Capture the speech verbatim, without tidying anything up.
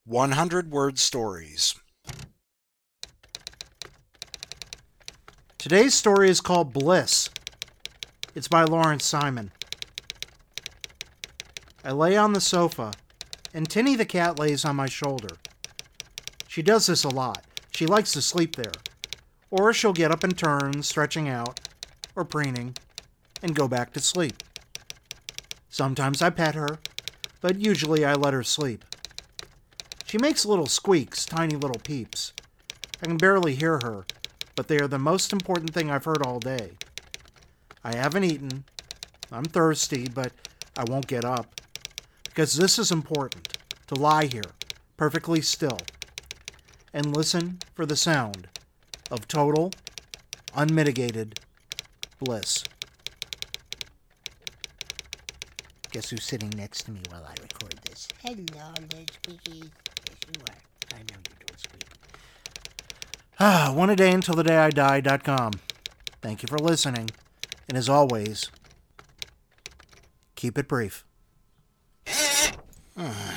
one hundred word stories. Today's story is called Bliss. It's by Lawrence Simon. I lay on the sofa, and Tinny the cat lays on my shoulder. She does this a lot. She likes to sleep there. Or she'll get up and turn, stretching out, or preening, and go back to sleep. Sometimes I pet her, but usually I let her sleep. She makes little squeaks, tiny little peeps. I can barely hear her, but they are the most important thing I've heard all day. I haven't eaten. I'm thirsty, but I won't get up. Because this is important, to lie here, perfectly still, and listen for the sound of total, unmitigated bliss. Guess who's sitting next to me while I record this? Hello, little squeaky. Yes, you are. I know you don't squeak. Ah, one a day until the day I die dot com. Thank you for listening, and as always, keep it brief.